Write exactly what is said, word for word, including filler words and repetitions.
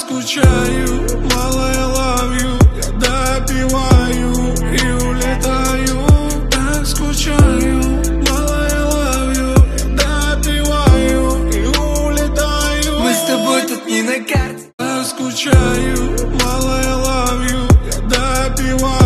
скучаю, мало я love you. Я допиваю и улетаю. Так скучаю, мало я love you. Я допиваю и улетаю. Мы с тобой тут не на карте. Так скучаю, мало я love you. Я допиваю.